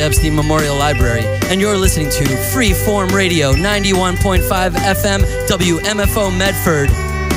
Epstein Memorial Library, and you're listening to Freeform Radio 91.5 FM WMFO Medford.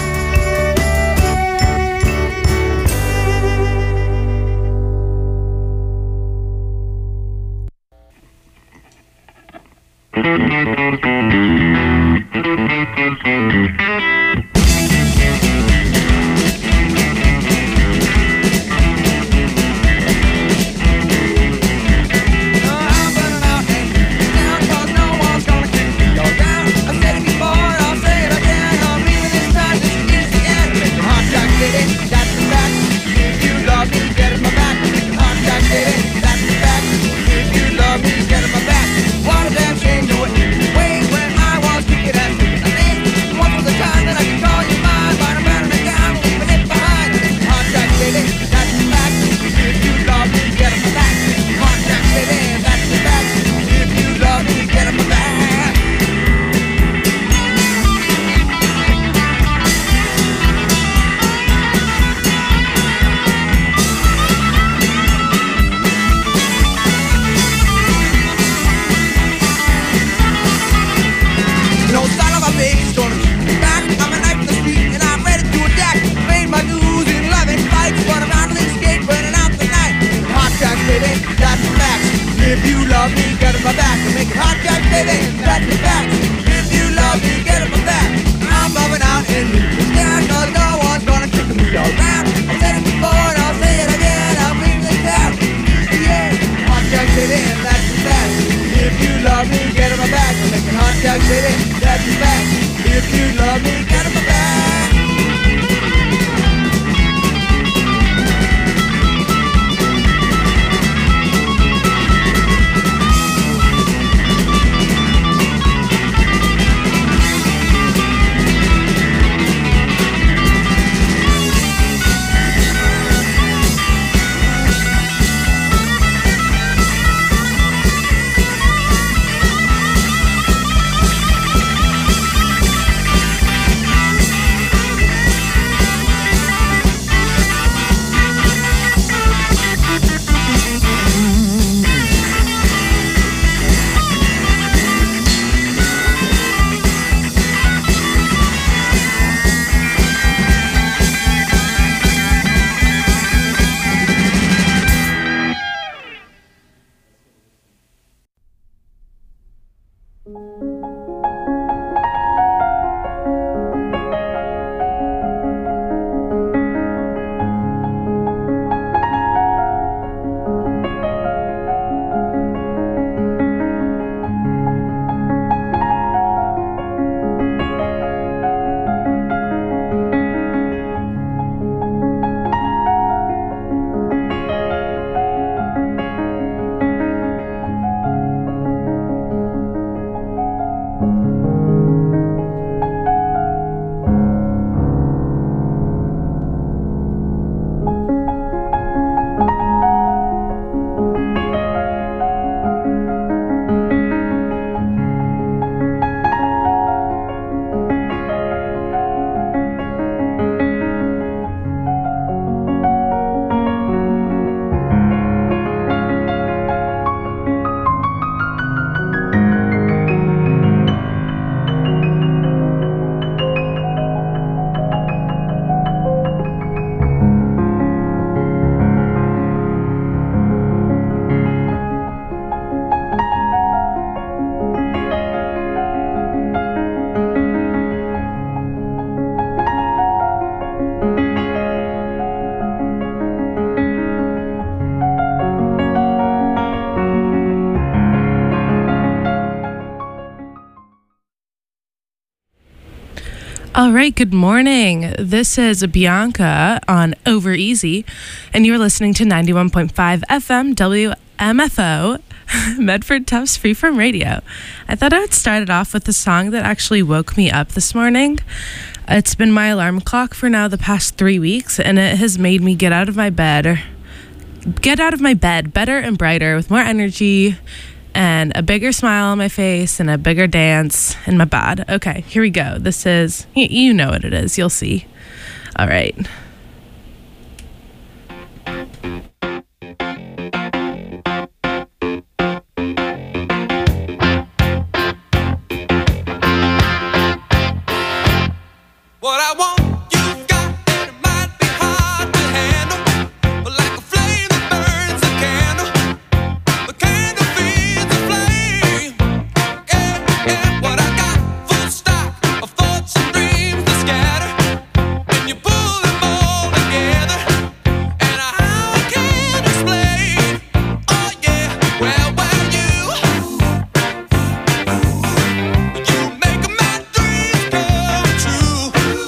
All right, good morning. This is Bianca on Over Easy, and you're listening to 91.5 FM WMFO, Medford Tufts Freeform Radio. I thought I would start it off with a song that actually woke me up this morning. It's been my alarm clock for now the past 3 weeks, and it has made me get out of my bed better and brighter with more energy and a bigger smile on my face and a bigger dance in my bod. Okay, here we go. This is, you know what it is. You'll see. All right. What I want, you've got, and it might be hard to handle, but like a flame that burns a candle, the candle feeds the flame. Yeah, yeah. What I got, full stock of thoughts and dreams that scatter, and you pull them all together, and how I can't explain. Oh yeah, well, you make my dreams come true.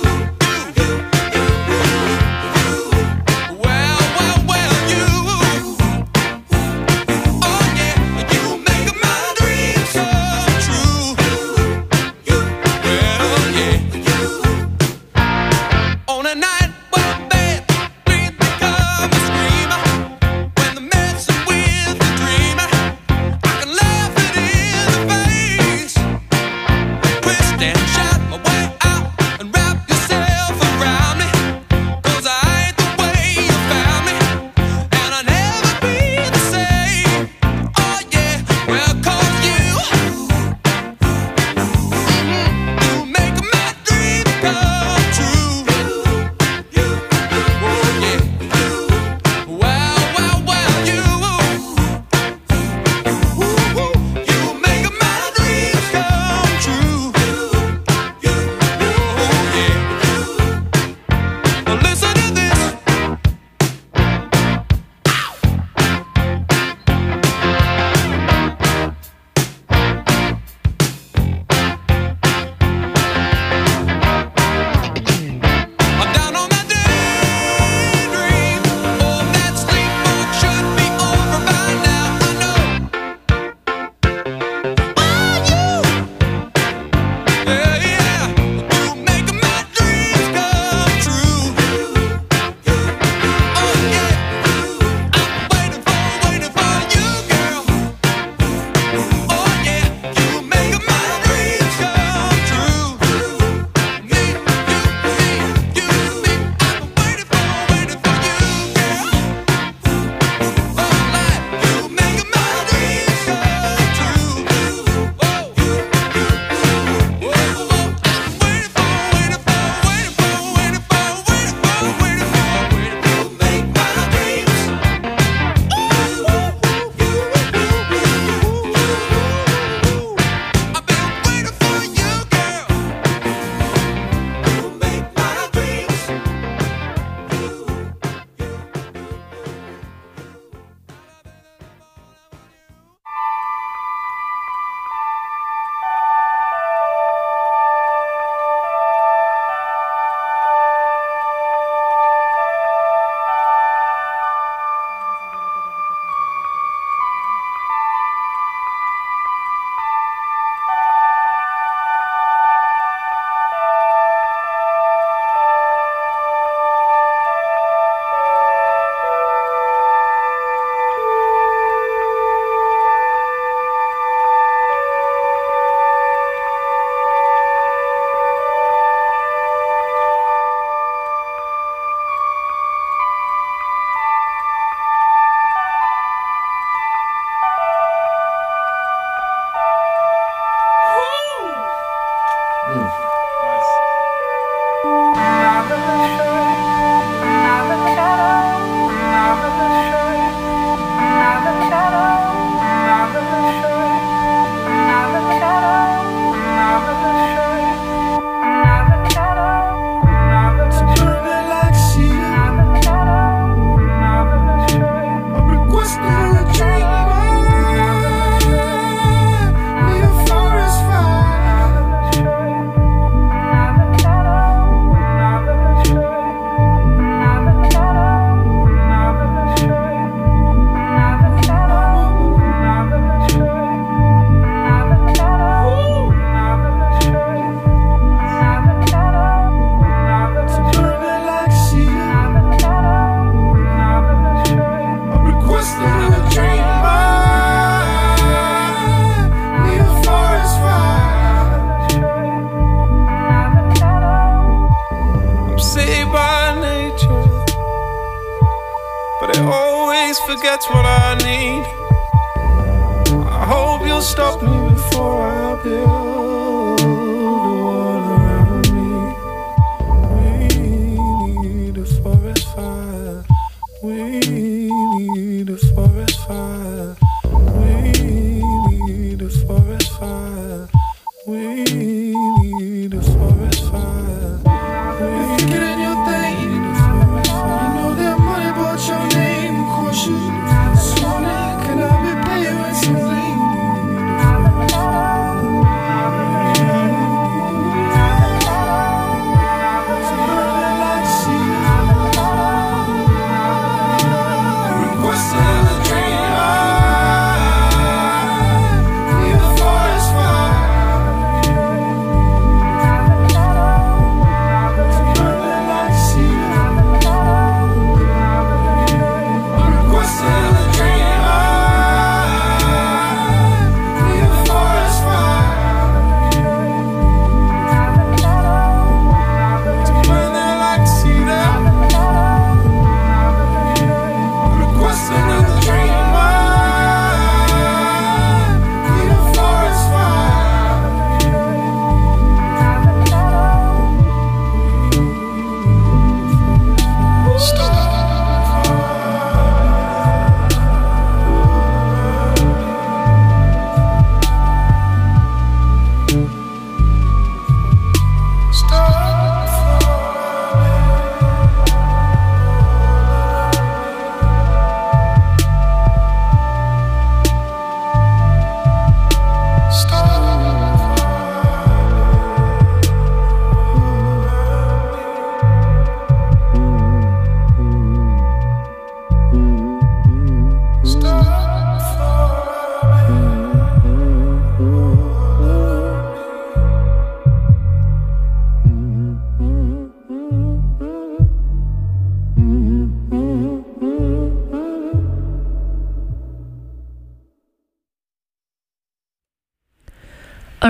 Forgets what I need. I hope you'll stop me before I build a wall around me.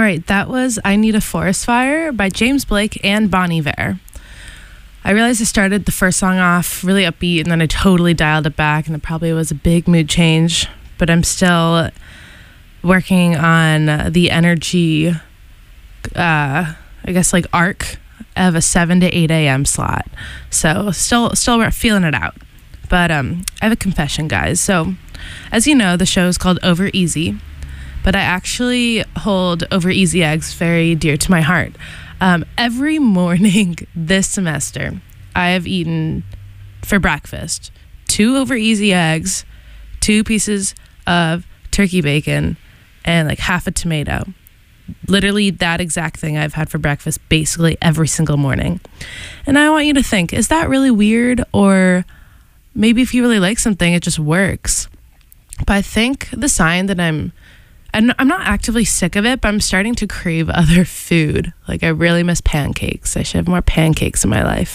right, that was I Need a Forest Fire by James Blake and Bon Iver. I realized I started the first song off really upbeat and then I totally dialed it back, and it probably was a big mood change, but I'm still working on the energy, I guess like arc of a 7 to 8 a.m. slot. So still feeling it out. But I have a confession, guys. So as you know, the show is called Over Easy, but I actually hold Over Easy eggs very dear to my heart. Every morning this semester, I have eaten for breakfast 2 Over Easy eggs, 2 pieces of turkey bacon, and like half a tomato. Literally that exact thing I've had for breakfast basically every single morning. And I want you to think, is that really weird? Or maybe if you really like something, it just works. But I think the sign that I'm not actively sick of it, but I'm starting to crave other food. Like I really miss pancakes. I should have more pancakes in my life.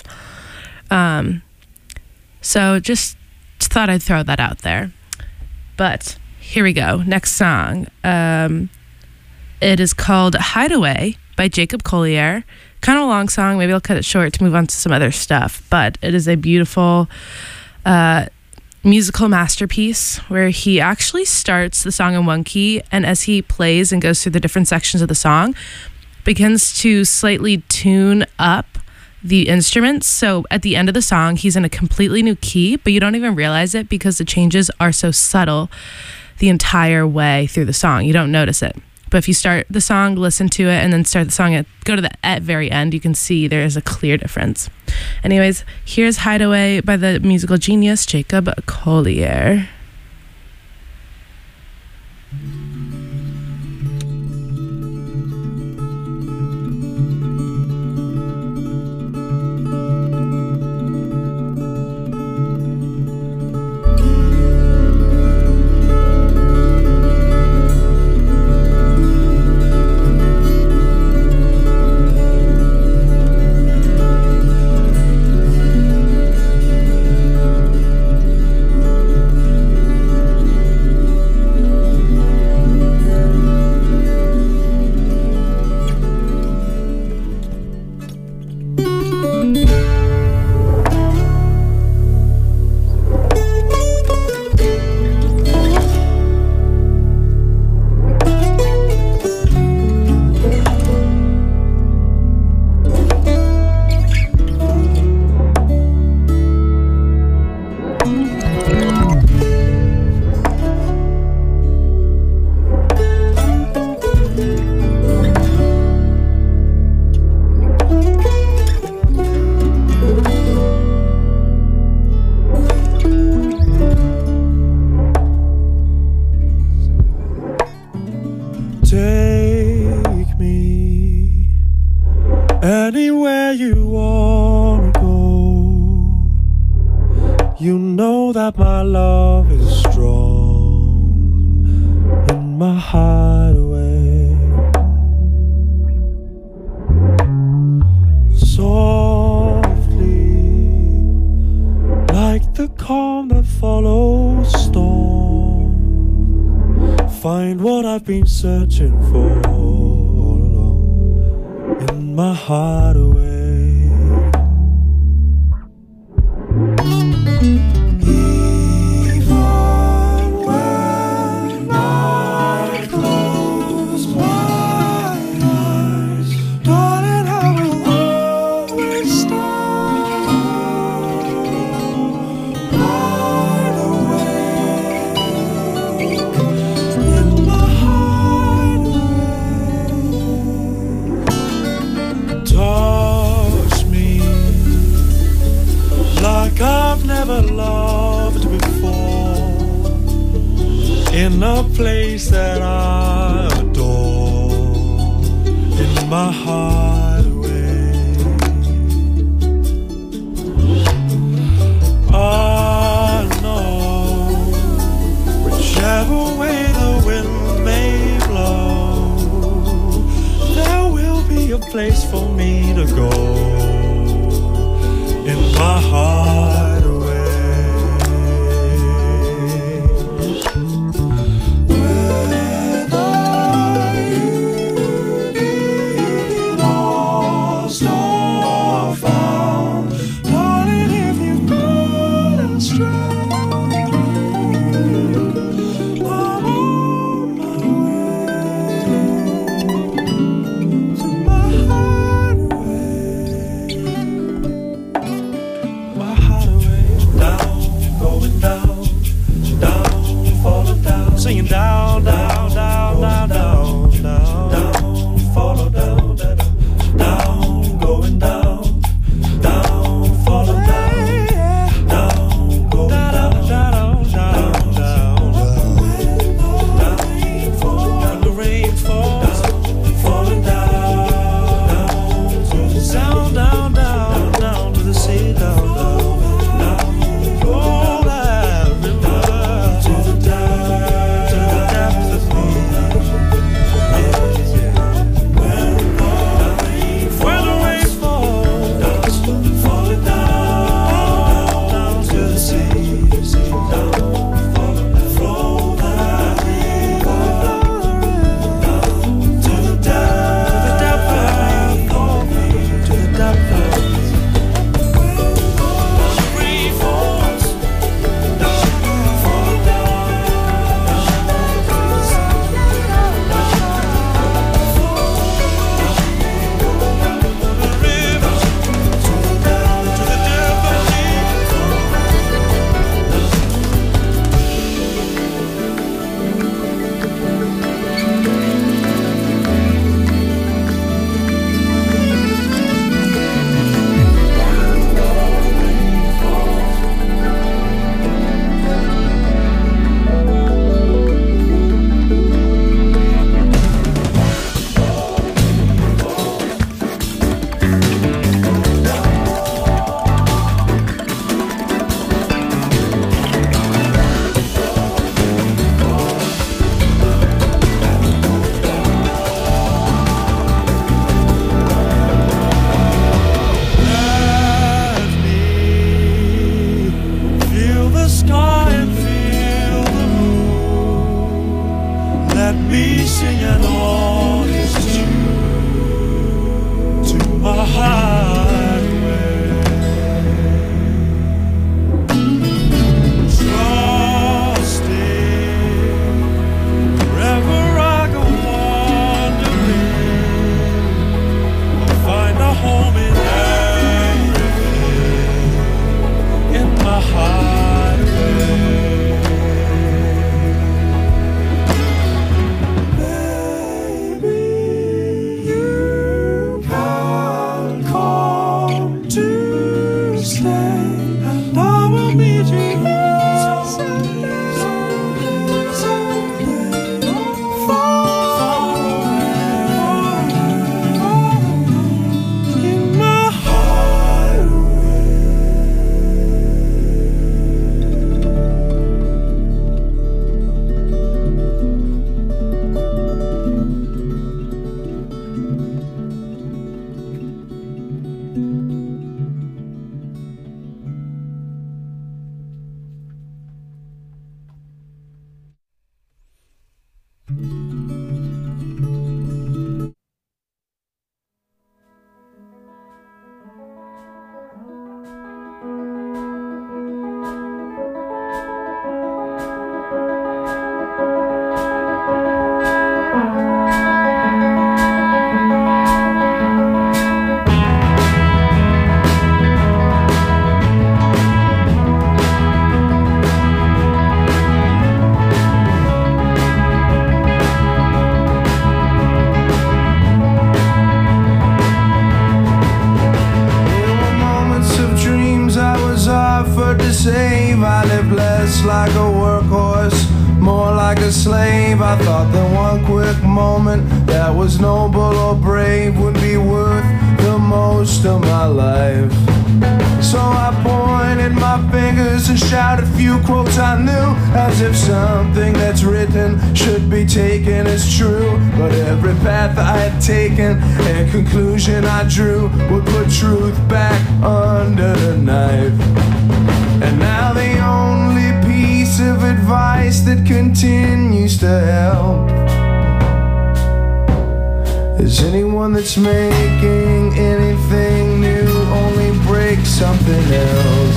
So just thought I'd throw that out there. But here we go. Next song. It is called Hideaway by Jacob Collier. Kind of a long song. Maybe I'll cut it short to move on to some other stuff. But it is a beautiful musical masterpiece where he actually starts the song in one key, and as he plays and goes through the different sections of the song, begins to slightly tune up the instruments. So at the end of the song, he's in a completely new key, but you don't even realize it because the changes are so subtle the entire way through the song. You don't notice it. But if you start the song, listen to it, and then start the song, go to the very end, you can see there is a clear difference. Anyways, here's Hideaway by the musical genius Jacob Collier. Anywhere you wanna go, you know that my love is strong in my hideaway. Softly, like the calm that follows storm, find what I've been searching for all along in my hideaway. Never loved before, in a place that I adore, in my hideaway. I know whichever way the wind may blow, there will be a place for me to go in my heart. I lived less like a workhorse, more like a slave. I thought that one quick moment that was noble or brave would be worth the most of my life. So I pointed my fingers and shouted a few quotes I knew, as if something that's written should be taken as true. But every path I had taken and conclusion I drew would put truth back under the knife. And now the only piece of advice that continues to help is anyone that's making anything new only break something else.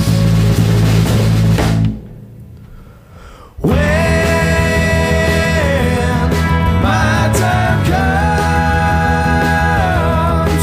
When my time comes,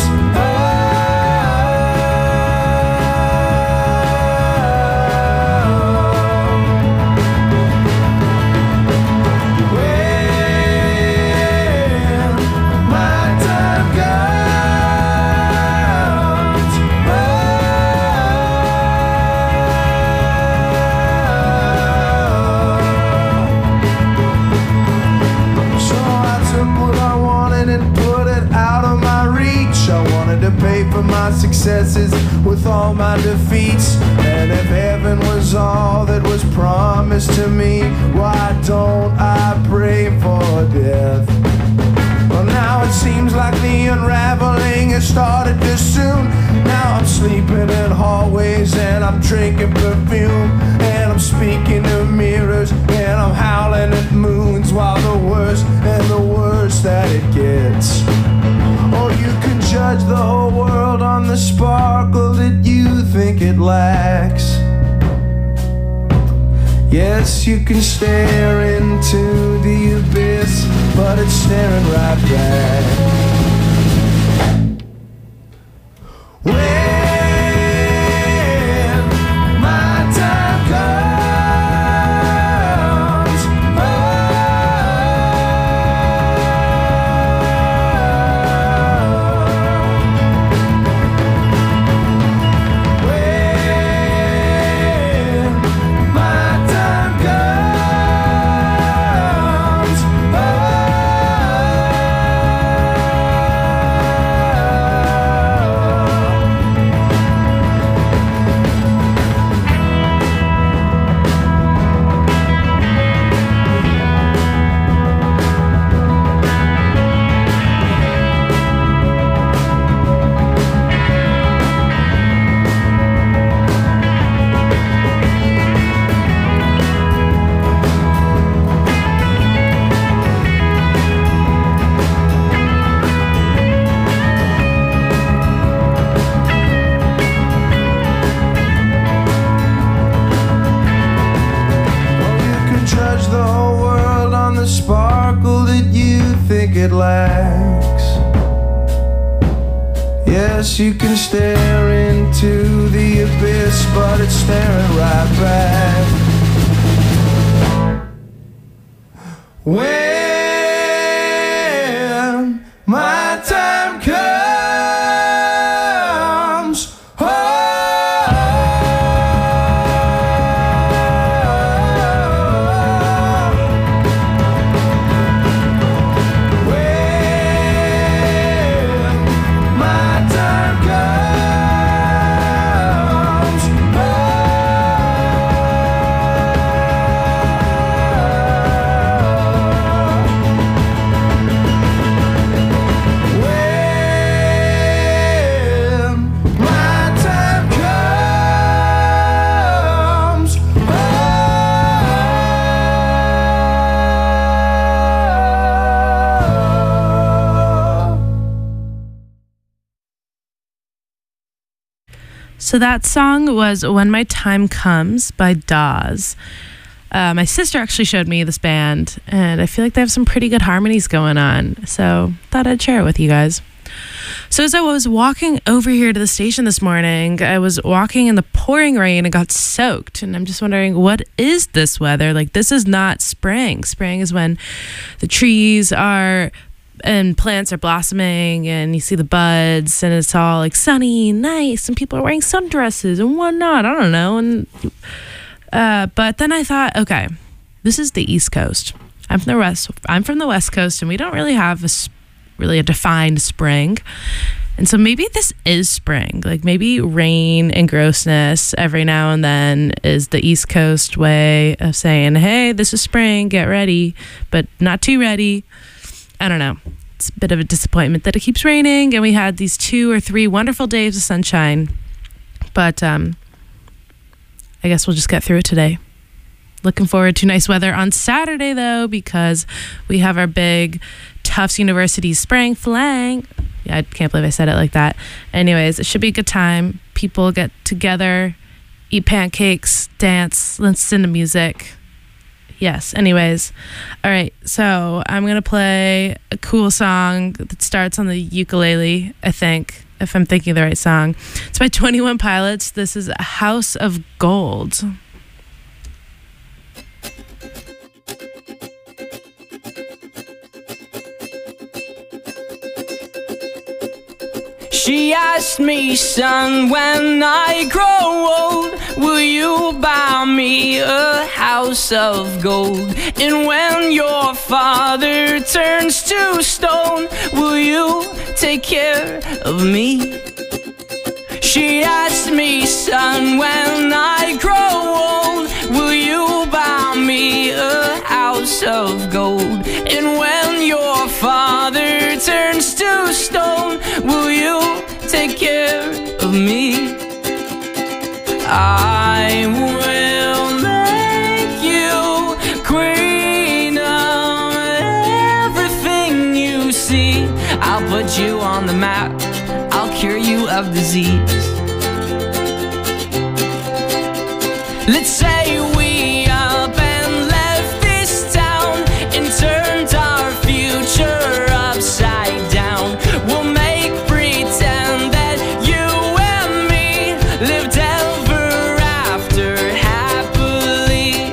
to pay for my successes with all my defeats. And if heaven was all that was promised to me, why don't I pray for death? Well, now it seems like the unraveling has started too soon. Now I'm sleeping in hallways and I'm drinking perfume, and I'm speaking to mirrors and I'm howling at moons, while the worse and the worse that it gets. Or you can judge the whole world on the sparkle that you think it lacks. Yes, you can stare into the abyss, but it's staring right back. When my time comes, it lacks. Yes, you can stare into the abyss, but it's staring right back. When my time comes, So that song was When My Time Comes by Dawes. My sister actually showed me this band, and I feel like they have some pretty good harmonies going on. So thought I'd share it with you guys. So as I was walking over here to the station this morning, I was walking in the pouring rain and got soaked. And I'm just wondering, what is this weather? Like, this is not spring. Spring is when the trees are and plants are blossoming and you see the buds and it's all like sunny and nice and people are wearing sundresses and whatnot. I don't know. And But then I thought, okay, this is the East Coast. I'm from the West Coast, and we don't really have a defined spring. And so maybe this is spring. Like maybe rain and grossness every now and then is the East Coast way of saying, hey, this is spring, get ready, but not too ready. I don't know. It's a bit of a disappointment that it keeps raining, and we had these 2 or 3 wonderful days of sunshine. But I guess we'll just get through it today. Looking forward to nice weather on Saturday, though, because we have our big Tufts University Spring Fling. Yeah, I can't believe I said it like that. Anyways, it should be a good time. People get together, eat pancakes, dance, listen to music. Yes, anyways. All right, so I'm going to play a cool song that starts on the ukulele, I think, if I'm thinking of the right song. It's by 21 Pilots. This is House of Gold. She asked me, son, when I grow old, will you buy me a house of gold? And when your father turns to stone, will you take care of me? She asked me, son, when I grow old, will you buy me a house of gold? And when your father turns to stone, will you take care of me? I will make you queen of everything you see. I'll put you on the map, I'll cure you of disease. Let's say we up and left this town and turned our future upside down. We'll make pretend that you and me lived ever after happily.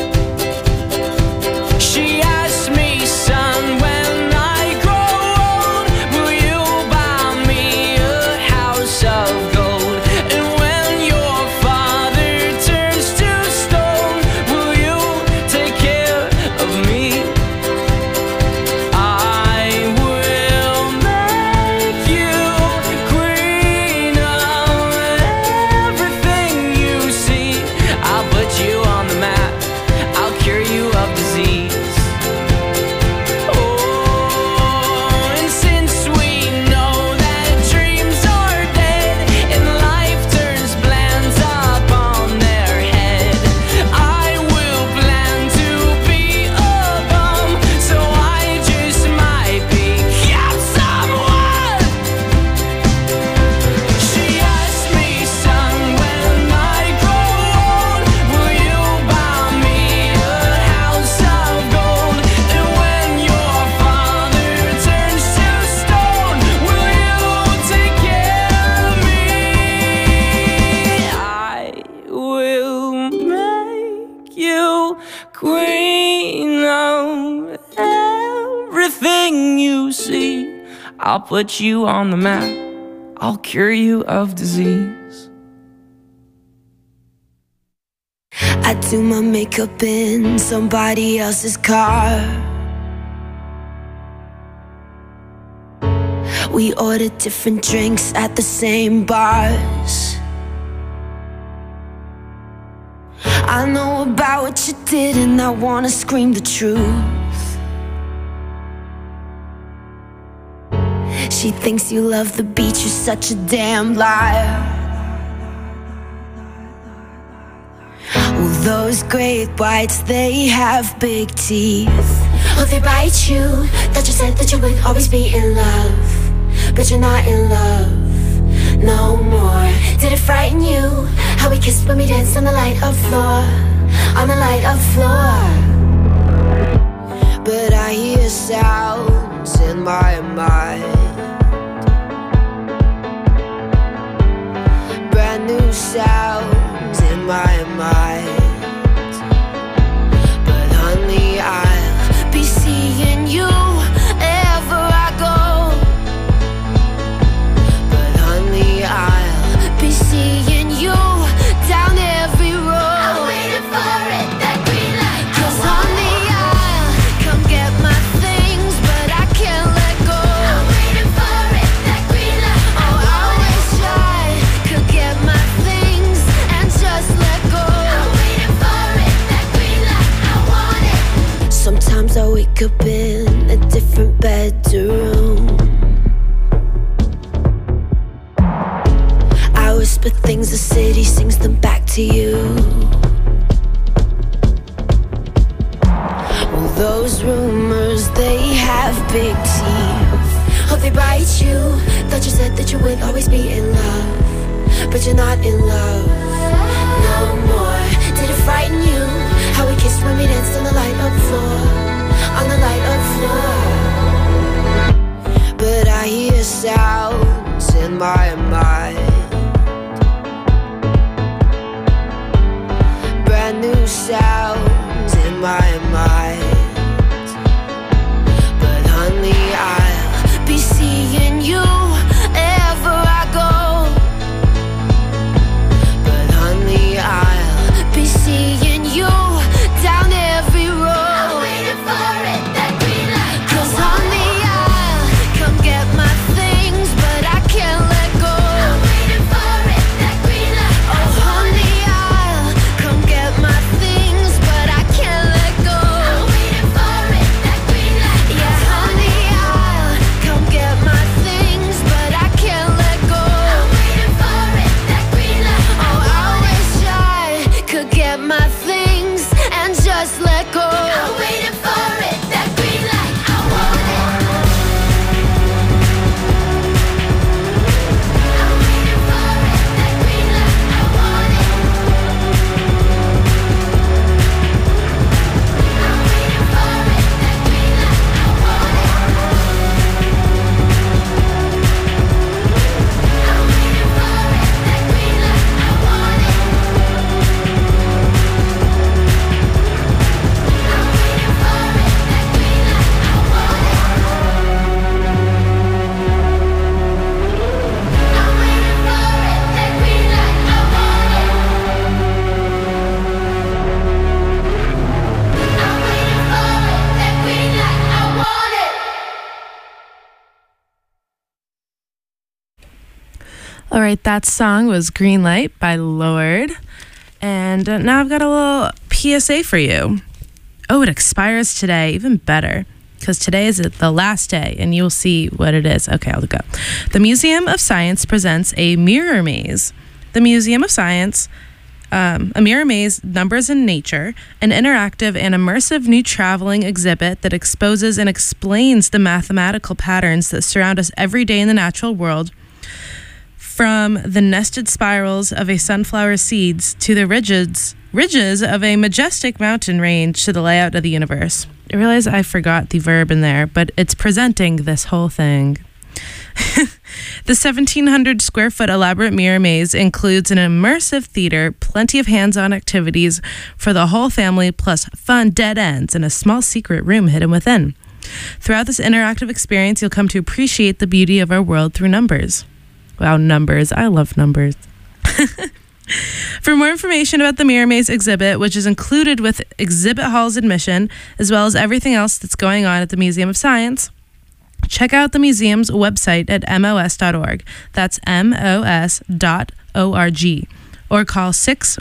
She asked me, son, when I grow old, will you buy me a house of gold? And when your father turns to stone, will you take care of me? I will make you queen of everything you see. I'll put you on the map, I'll cure you of disease. Oh, and since we know that dreams are dead and life turns plans up on their head, I will plan to be a bum, so I just might become someone. She asked me, son, when I grow old, will you buy me a house of gold? And when your father turns to stone, will you take care of me? I will make you queen of everything you see. I'll put you on the map, I'll cure you of disease. I do my makeup in somebody else's car. We order different drinks at the same bars. I know about what you did and I wanna scream the truth. She thinks you love the beach, you're such a damn liar. Well, those great whites, they have big teeth. Oh, they bite you. That you said that you would always be in love, but you're not in love no more. Did it frighten you how we kissed when we danced on the light of floor, on the light of floor? But I hear sounds in my mind, brand new sounds in my mind. But honey, I'll be seeing you wherever I go. But honey, I'll be seeing you down every road. I'm waiting for wake up in a different bedroom. I whisper things, the city sings them back to you. Well, those rumors, they have big teeth. Oh, they bite you. Thought you said that you would always be in love, but you're not in love no more. Did it frighten you? How we kissed when we danced on the light up floor, on the light up floor. But I hear sounds in my mind, brand new sounds in my mind. But honey, I'll be seeing you wherever I go. But honey, I'll be seeing you down every road. I'm waiting for it, that green light. 'Cause honey, I'll come get my things, but I can't let go. I'm waiting for it, that green light. Oh honey, I'll come get my things, but I can't let go. I'm waiting for it, that green light. Yeah, honey, I'll come get my things, but I can't let go. I'm waiting for it, that green light. Oh, I wish I could get my things and just let go. I'm waiting for it, that green light. I want it. I'm waiting for it, that green light. I want it. I'm waiting for it, that green light. I want it. I'm waiting for it, that green light. I want it. I'm waiting for it, that green light. I want it. I'm waiting for it, that green light. I want it. I'm waiting for it, that green light. I want it. All right, that song was Green Light by Lord. And now I've got a little PSA for you. Oh, it expires today. Even better, because today is the last day, and you'll see what it is. Okay, I'll go. The Museum of Science presents a mirror maze. The Museum of Science, a mirror maze, Numbers in Nature, an interactive and immersive new traveling exhibit that exposes and explains the mathematical patterns that surround us every day in the natural world, from the nested spirals of a sunflower seeds to the ridges of a majestic mountain range to the layout of the universe. I realize I forgot the verb in there, but it's presenting this whole thing. The 1,700 square foot elaborate mirror maze includes an immersive theater, plenty of hands-on activities for the whole family, plus fun dead ends and a small secret room hidden within. Throughout this interactive experience, you'll come to appreciate the beauty of our world through numbers. Wow, numbers. I love numbers. For more information about the Mirror Maze exhibit, which is included with exhibit hall's admission, as well as everything else that's going on at the Museum of Science, check out the museum's website at mos.org. That's mos.org. Or call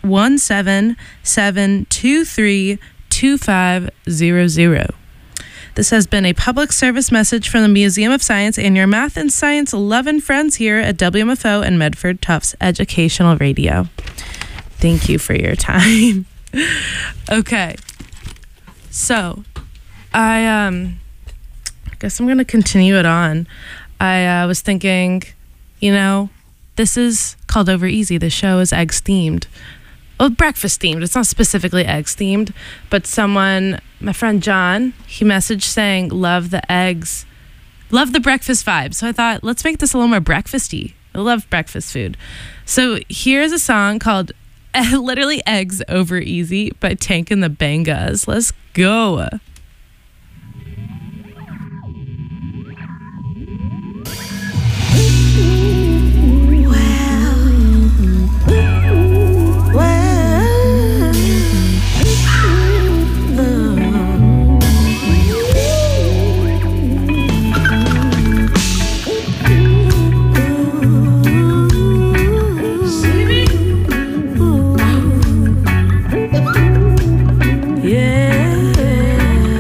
617-723-2500. This has been a public service message from the Museum of Science and your math and science loving friends here at WMFO and Medford Tufts Educational Radio. Thank you for your time. Okay. So, I guess I'm going to continue it on. I was thinking, this is called Over Easy. The show is eggs themed. Well, breakfast themed. It's not specifically eggs themed, but my friend John, he messaged saying, love the eggs, love the breakfast vibe. So I thought, let's make this a little more breakfasty. I love breakfast food. So here's a song called literally Eggs Over Easy by Tank and the Bangas. Let's go. Yeah.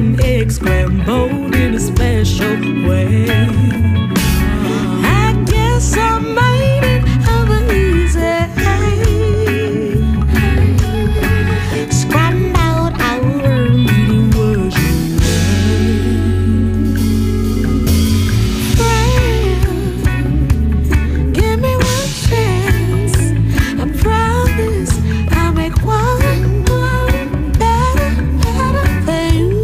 and eggs scrambled in a special way. I guess I made it over easy. Scrambled our meeting was your friend. Give me one chance. I promise I'll make one better for you.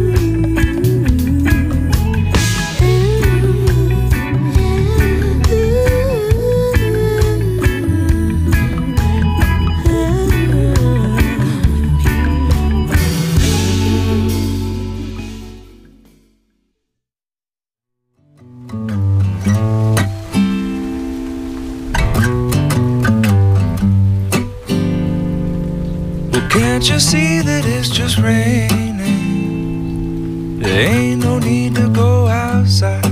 Well, can't you see that it's just raining? There ain't no need to go outside.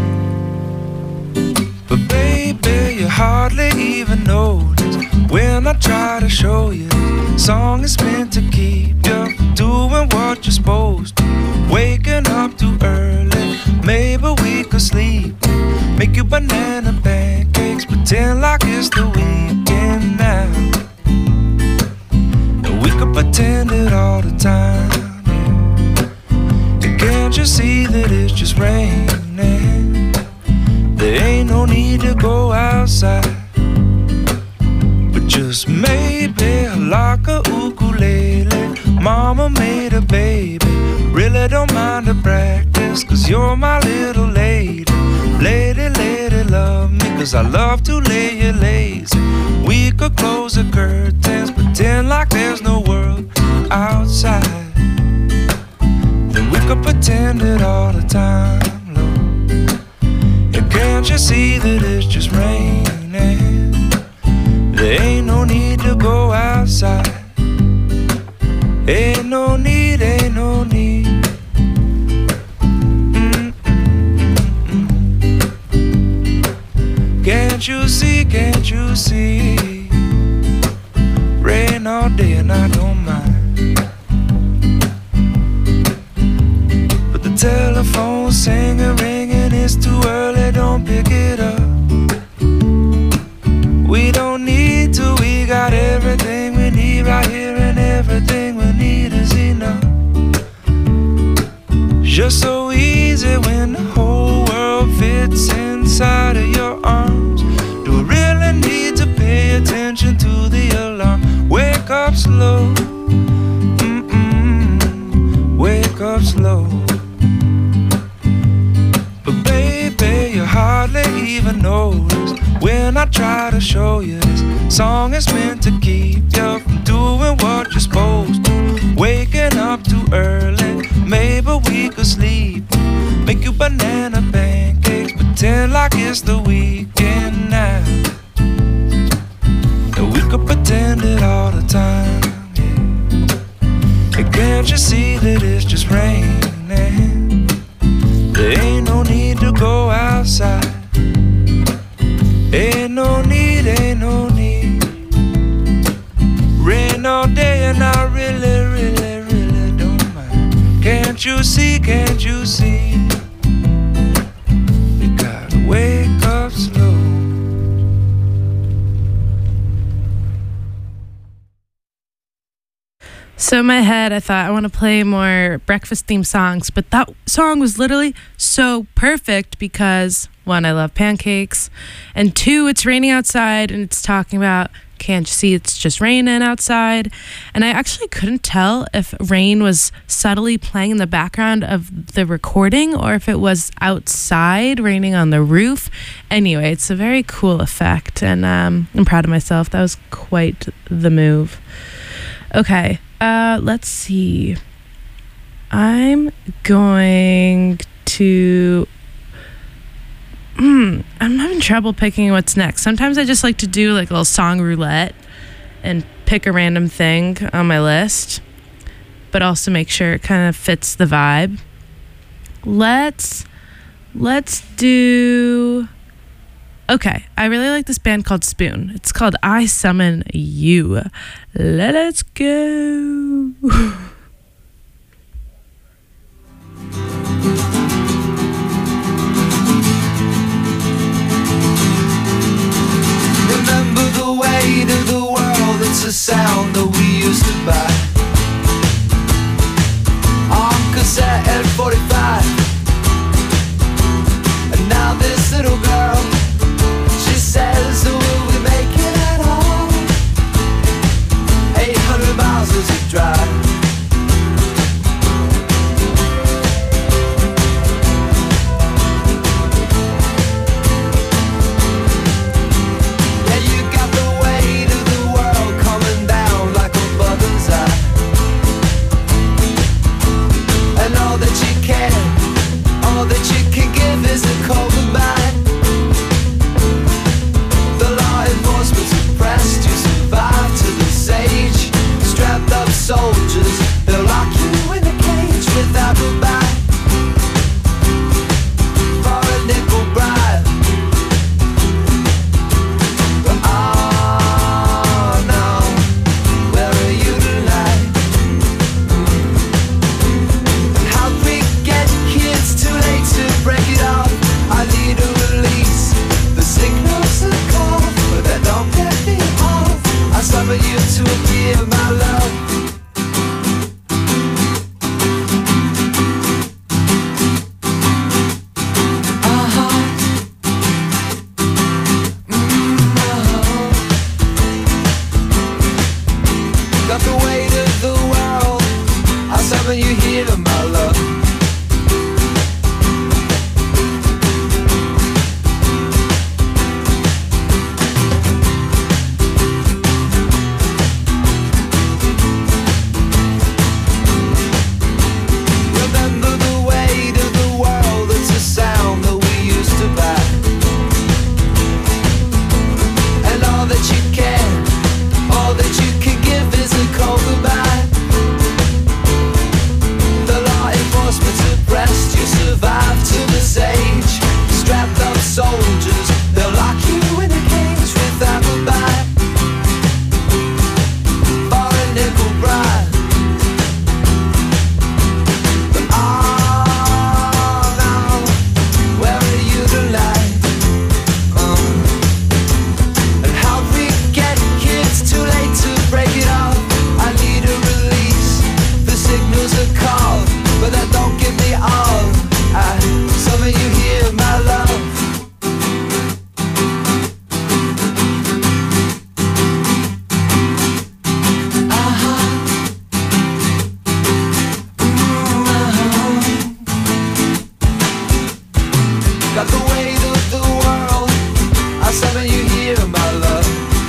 But baby, you hardly even notice when I try to show you. Song is meant to keep you from doing what you're supposed to. Waking up too early, maybe we could sleep. Make you banana pancakes, pretend like it's the weekend now. And we could pretend it all the time, yeah. And can't you see that it's just raining? There ain't no need to go outside. But just maybe like a ukulele, mama made a baby. Really don't mind the practice, cause you're my little lady. Lady, lady, love me, cause I love to lay you lazy. We could close the curtains, pretend like there's no world outside. Then we could pretend it all the time, Lord. And can't you see that it's just raining? There ain't no need to go outside. Ain't no need, ain't no need. Can't you see, can't you see? Rain all day and I don't mind. But the telephone singing, ringing, it's too early, don't pick it up. We don't need to, we got everything we need right here, and everything we need is enough. Just so easy when the whole world fits inside of your arms. Do we really need to pay attention to the alarm? Wake up slow, wake up slow. But baby, you hardly even notice when I try to show you this song is meant to keep you from doing what you're supposed to. Waking up too early, maybe we could sleep. Make you banana pancakes, pretend like it's the weekend now. And we could pretend it all the time, yeah. And can't you see that it's just raining? There ain't no need to go outside. Ain't no need, ain't no need. Rain all day and I really, really, really don't mind. Can't you see, can't you see? You gotta wake up slow. So in my head, I thought I want to play more breakfast-themed songs, but that song was literally so perfect because, one, I love pancakes, and two, it's raining outside, and it's talking about, can't you see it's just raining outside? And I actually couldn't tell if rain was subtly playing in the background of the recording or if it was outside raining on the roof. Anyway, it's a very cool effect, and I'm proud of myself. That was quite the move. Okay. Let's see. I'm going to... I'm having trouble picking what's next. Sometimes I just like to do like a little song roulette and pick a random thing on my list, but also make sure it kind of fits the vibe. Let's do... Okay, I really like this band called Spoon. It's called I Summon You. Let's go. can. All that you can give is a cold goodbye. The law enforcement's oppressed, you survive to this age. Strapped up soldiers, they'll lock you in a cage without goodbye. For a nickel bribe. But oh no, where are you tonight? How'd we get here? It's too late to break it off. I need a release. The signals are cold, but that don't get me off. I summon you to appear, my love. Got the weight of the world. I summon you here, my love. Remember the weight of the world. It's a sound that we used to back. And all that you can, all that you can give is a cold goodbye. The law enforcement's oppressed, you survive to this age. Strapped up soldiers, they'll lock you in a cage without goodbye. For a nickel bribe. But oh no, where are you tonight? And how'd we get here? It's too late to break it off. I need a release. The signals are called, but that don't give me all. I summon you here, my love. Got the weight of the world. I summon you here, my love.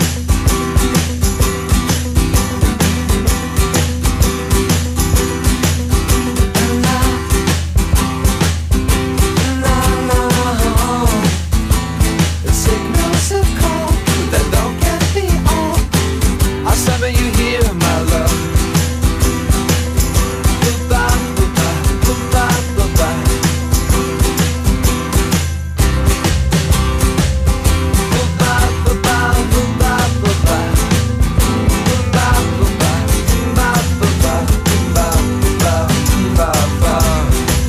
The signals are cold, but that don't get me on. I summon you here, my love. Goodbye, goodbye, goodbye, goodbye. Goodbye, goodbye, goodbye, goodbye. Goodbye, goodbye, goodbye, goodbye, goodbye, goodbye, goodbye.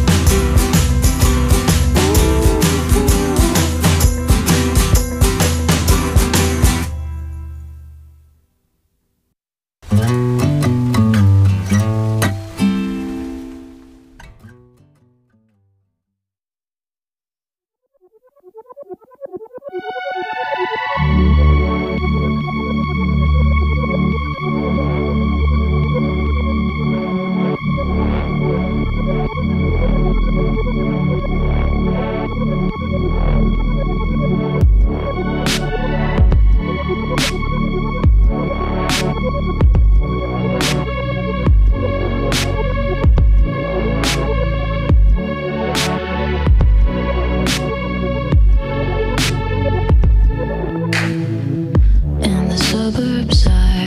In the suburbs,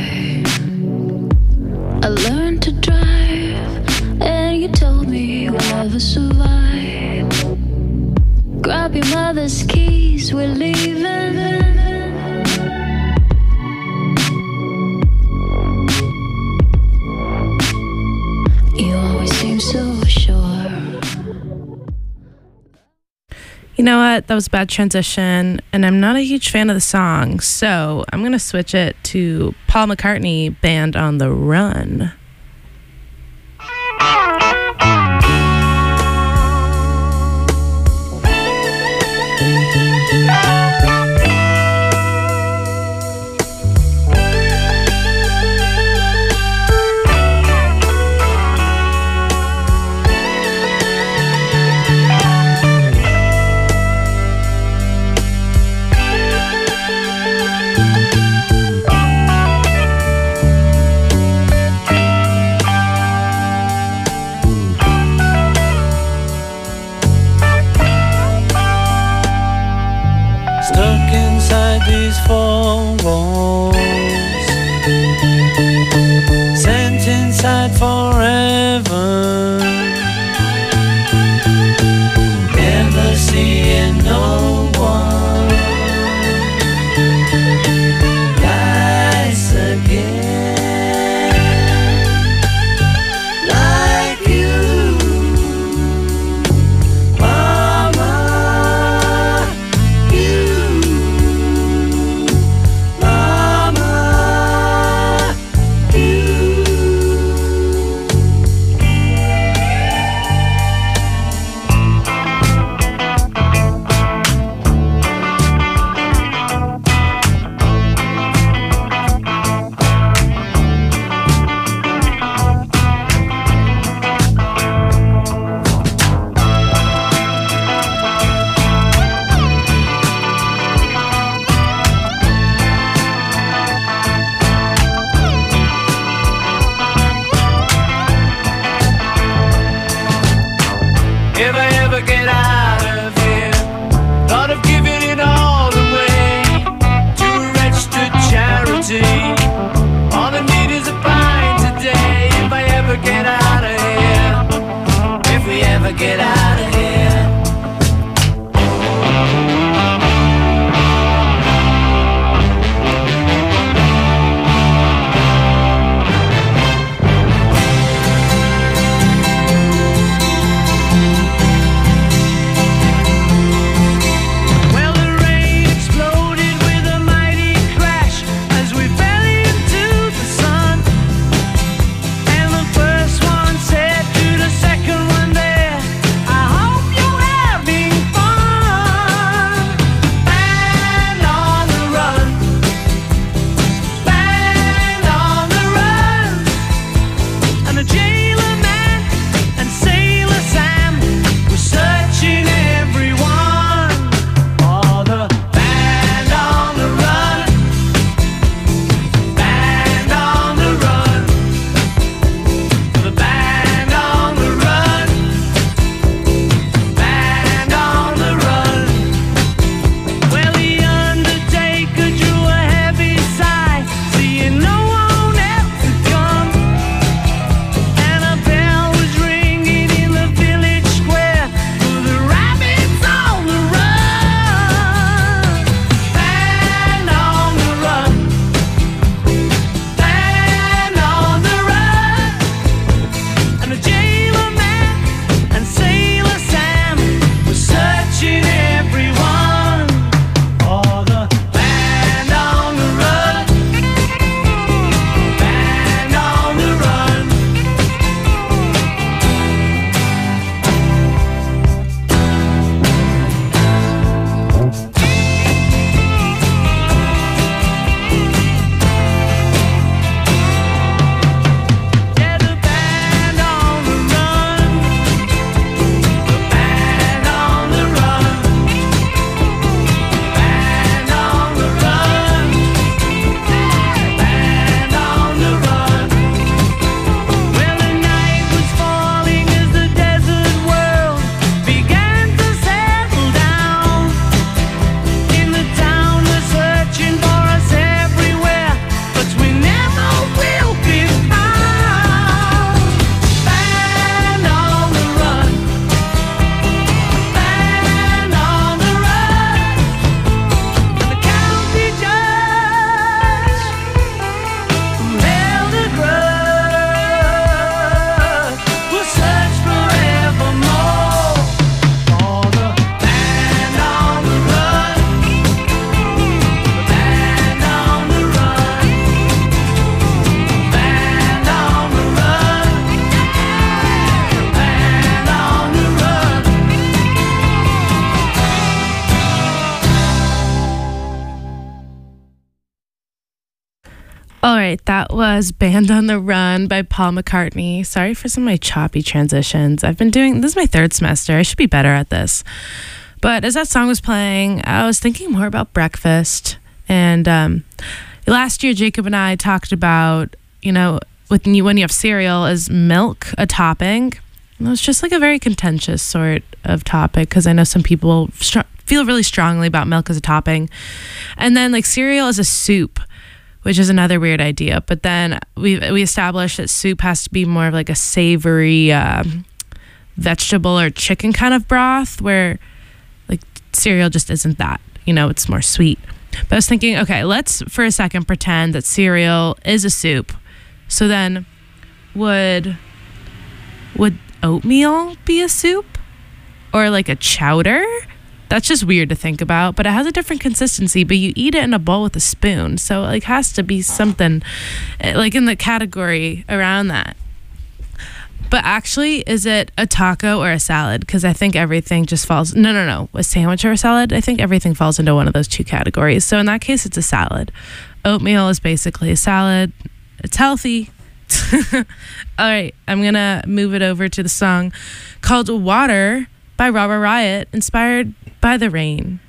I learned to drive, and you told me we'll never survive. Grab your mother's keys, we're leaving. You always seem so sure. You know what? That was a bad transition, and I'm not a huge fan of the song, so I'm going to switch it to Paul McCartney, Band on the Run. these four walls, sent inside forever, never seeing no one rise again like you, Mama. You, Mama. You. If I ever get out of here, thought of giving it all away to a registered charity. All I need is a pint today. If I ever get out of here, if we ever get out of here. Well, the rain exploded with a mighty crash as we fell into the sun. And the first one said to the second one there, I hope you're having fun. Band on the run, band on the run. And the jailer man and Sailor Sam were searching everyone for the band on the run, band on the run, the band on the run, band on the run. Well, the undertaker drew a heavy sigh, seeing no one else had come. And a bell was ringing in the village square for the rabbits on the run. Band on the run, band on the run. And the jailer man and Sailor Sam were searching everyone for the band on the run, band on the run. Yeah, the band on the run, the band on the run, band on the run, band on the run. Well, the night was falling as the desert world began to settle down. In the town, we're searching for us everywhere, but we never will be found. Band on the run, band on the run. And the county judge who held a grudge will search forevermore for the band on the run, the band on the run, band on the run, band on the run. All right, that was Band on the Run by Paul McCartney. Sorry for some of my choppy transitions. I've been doing this is my third semester. I should be better at this. But as that song was playing, I was thinking more about breakfast. And last year, Jacob and I talked about, when you have cereal, is milk a topping? And it was just like a very contentious sort of topic because I know some people feel really strongly about milk as a topping. And then like cereal is a soup, which is another weird idea. But then we established that soup has to be more of like a savory vegetable or chicken kind of broth, where like cereal just isn't that. You know, it's more sweet. But I was thinking, okay, let's for a second pretend that cereal is a soup. So then would oatmeal be a soup? Or like a chowder? That's just weird to think about, but it has a different consistency, but you eat it in a bowl with a spoon. So it like has to be something like in the category around that. But actually, is it a taco or a salad? Because I think everything just falls... No. A sandwich or a salad? I think everything falls into one of those two categories. So in that case, it's a salad. Oatmeal is basically a salad. It's healthy. All right, I'm going to move it over to the song called Water by Robert Riot, inspired by the rain.